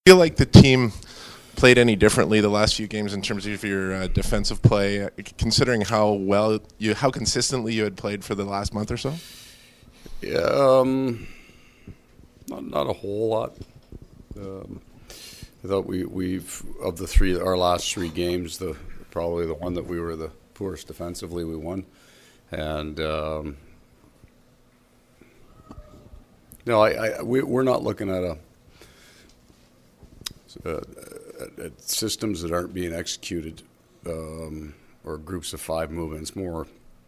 Feel like the team played any differently the last few games in terms of your defensive play, considering how consistently you had played for the last month or so? Yeah, not a whole lot. I thought we've of our last three games, probably the one that we were the poorest defensively, we won, and we're not looking at at systems that aren't being executed, or groups of five movements. More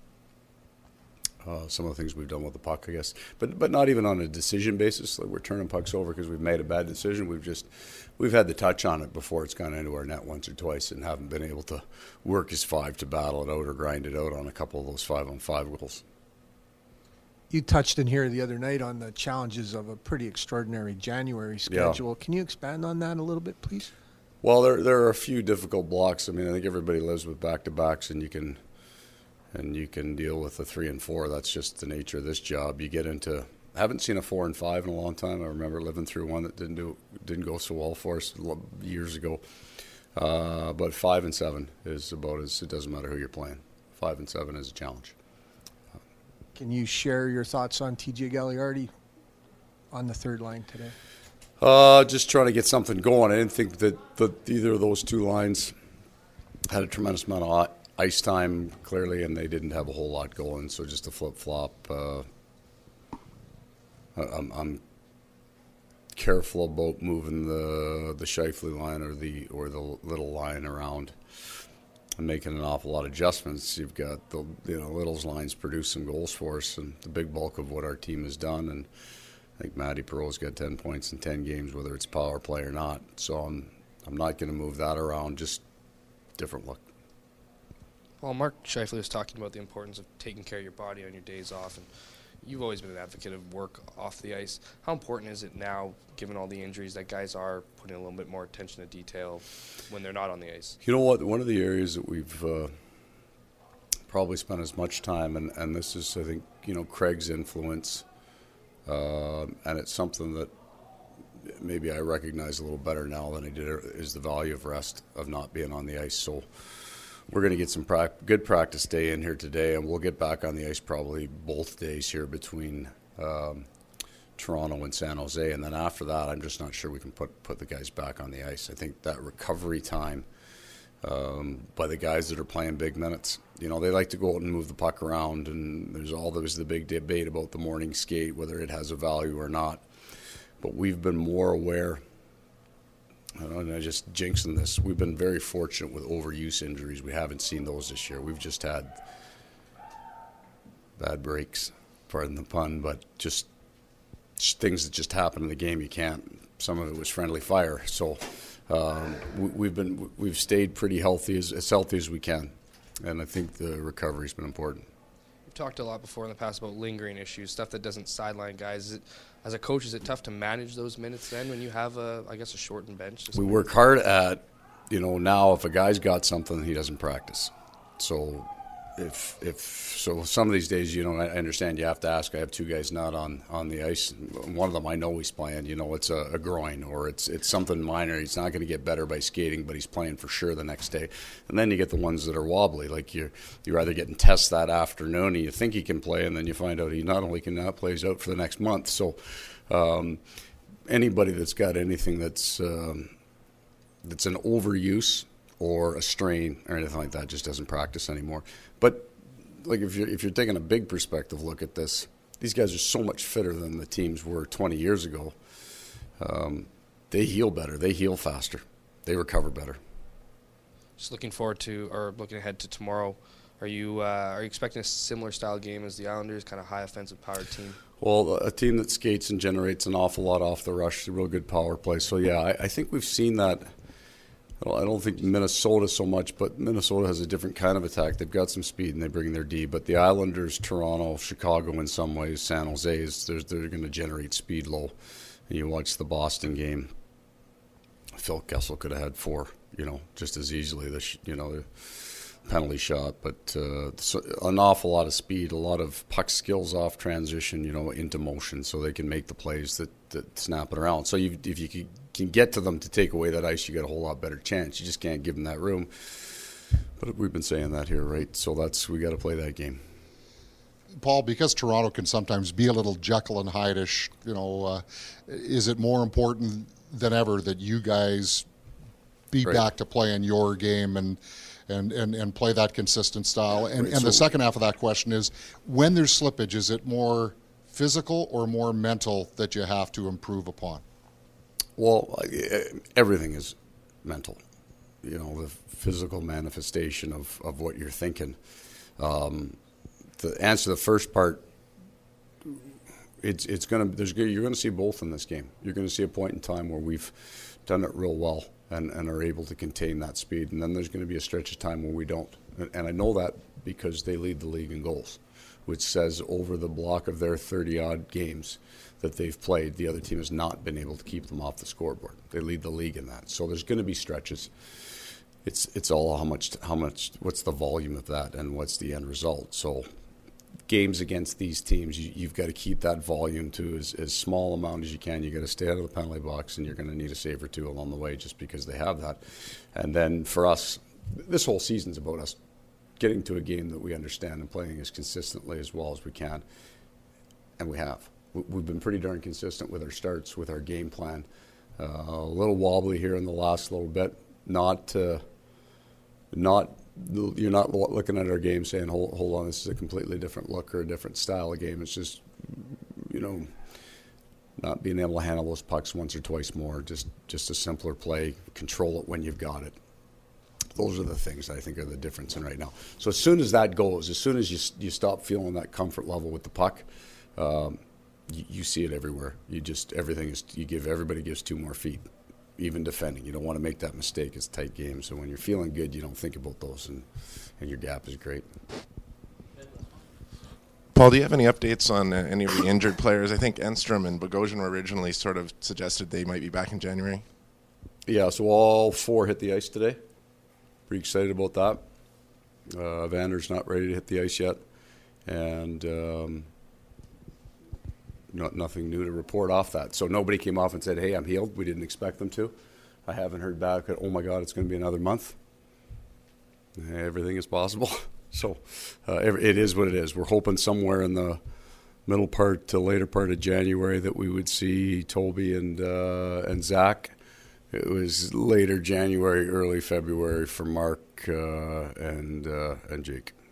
some of the things we've done with the puck, I guess, but not even on a decision basis. Like we're turning pucks over because we've made a bad decision. We've had the touch on it before it's gone into our net once or twice, and haven't been able to work as five to battle it out or grind it out on a couple of those 5-on-5 goals. You touched in here the other night on the challenges of a pretty extraordinary January schedule. Yeah. Can you expand on that a little bit, please? Well, there are a few difficult blocks. I mean, I think everybody lives with back-to-backs, and you can deal with the 3 and 4. That's just the nature of this job. You get into I haven't seen a 4 and 5 in a long time. I remember living through one that didn't go so well for us years ago. But 5 and 7 is about it doesn't matter who you're playing. 5 and 7 is a challenge. Can you share your thoughts on TJ Galiardi on the third line today? Just trying to get something going. I didn't think that either of those two lines had a tremendous amount of ice time, clearly, and they didn't have a whole lot going, so just a flip-flop. I'm careful about moving the Scheifele line or the Little line around and making an awful lot of adjustments. You've got Little's lines produce some goals for us, and the big bulk of what our team has done. And I think Matty Perreault's got 10 points in 10 games, whether it's power play or not. So I'm not going to move that around. Just different look. Well, Mark Scheifele was talking about the importance of taking care of your body on your days off, and you've always been an advocate of work off the ice. How important is it now, given all the injuries, that guys are putting a little bit more attention to detail when they're not on the ice? You know what? One of the areas that we've probably spent as much time, and this is, I think, Craig's influence, and it's something that maybe I recognize a little better now than I did, is the value of rest, of not being on the ice. So we're going to get some good practice day in here today, and we'll get back on the ice probably both days here between Toronto and San Jose. And then after that, I'm just not sure we can put the guys back on the ice. I think that recovery time by the guys that are playing big minutes, they like to go out and move the puck around, and there's the big debate about the morning skate, whether it has a value or not. But we've been more aware. And I just jinxing this. We've been very fortunate with overuse injuries. We haven't seen those this year. We've just had bad breaks, pardon the pun, but just things that just happen in the game. You can't. Some of it was friendly fire. So we've stayed pretty healthy, as healthy as we can, and I think the recovery's been important. We've talked a lot before in the past about lingering issues, stuff that doesn't sideline guys. As a coach, is it tough to manage those minutes then when you have a shortened bench? We work hard at, now if a guy's got something, he doesn't practice. So so some of these days, I understand you have to ask. I have two guys not on the ice. One of them I know he's playing. It's a groin, or it's something minor. He's not going to get better by skating, but he's playing for sure the next day. And then you get the ones that are wobbly, like you're either getting tests that afternoon and you think he can play, and then you find out he not only cannot play, he's out for the next month. So anybody that's got anything that's an overuse or a strain or anything like that just doesn't practice anymore. But like if you're taking a big perspective look at this, these guys are so much fitter than the teams were 20 years ago. They heal better, they heal faster, they recover better. Just looking ahead to tomorrow. Are you expecting a similar style game as the Islanders, kind of high offensive powered team? Well, a team that skates and generates an awful lot off the rush, a real good power play. So yeah, I think we've seen that. I don't think Minnesota so much, but Minnesota has a different kind of attack. They've got some speed and they bring their D. But the Islanders, Toronto, Chicago in some ways, San Jose, they're going to generate speed low. And you watch the Boston game, Phil Kessel could have had 4, just as easily. The penalty shot, but an awful lot of speed, a lot of puck skills off transition, into motion, so they can make the plays that snap it around. So if you could can get to them to take away that ice, you got a whole lot better chance. You just can't give them that room. But we've been saying that here, right? So we got to play that game. Paul, because Toronto can sometimes be a little Jekyll and Hyde-ish, is it more important than ever that you guys be back to playing your game and play that consistent style? And the second half of that question is, when there's slippage, is it more physical or more mental that you have to improve upon? Well, everything is mental. The physical manifestation of what you're thinking. To answer the first part, you're going to see both in this game. You're going to see a point in time where we've done it real well and are able to contain that speed, and then there's going to be a stretch of time where we don't. And I know that because they lead the league in goals, which says over the block of their 30-odd games that they've played, the other team has not been able to keep them off the scoreboard. They lead the league in that. So there's going to be stretches. It's all how much, what's the volume of that and what's the end result. So games against these teams, you've got to keep that volume to as small amount as you can. You've got to stay out of the penalty box, and you're going to need a save or two along the way just because they have that. And then for us, this whole season's about us getting to a game that we understand and playing as consistently as well as we can. And we have. We've been pretty darn consistent with our starts, with our game plan. A little wobbly here in the last little bit. You're not looking at our game saying, hold on, this is a completely different look or a different style of game. It's just, not being able to handle those pucks once or twice more, just a simpler play, control it when you've got it. Those are the things I think are the difference in right now. So as soon as that goes, as soon as you stop feeling that comfort level with the puck, you see it everywhere. Everybody gives 2 more feet. Even defending, you don't want to make that mistake. It's a tight game, so when you're feeling good, you don't think about those, and your gap is great. Paul, do you have any updates on any of the injured players? I think Enstrom and Bogosian were originally sort of suggested they might be back in January. Yeah, so all 4 hit the ice today. Pretty excited about that. Vander's not ready to hit the ice yet, and nothing new to report off that. So nobody came off and said, hey, I'm healed. We didn't expect them to. I haven't heard back. Oh, my God, it's going to be another month. Everything is possible. So it is what it is. We're hoping somewhere in the middle part to later part of January that we would see Toby and Zach. It was later January, early February for Mark and Jake.